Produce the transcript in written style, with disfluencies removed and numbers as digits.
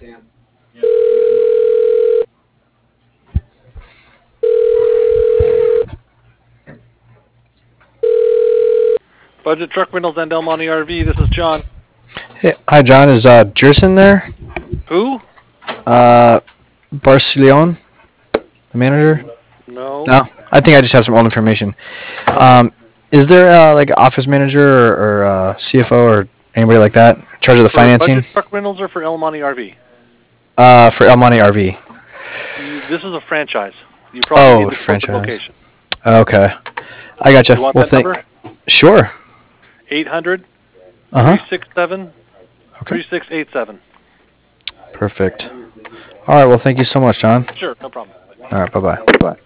Budget Truck Rentals and Del Monte RV. This is John. Hey, hi, John. Is Jerson there? Who? Barcileon, the manager? No. No, I think I just have some old information. Is there like an office manager or CFO or anybody like that in charge of the financing? Budget Truck Rentals or for El Monte RV? For El Monte RV. This is a franchise. You probably need the franchise. location. Okay, I gotcha. You want that number? Sure. 800 Uh-huh. 367 3687. Perfect. All right. Well, thank you so much, John. Sure, no problem. All right. Bye-bye. Bye.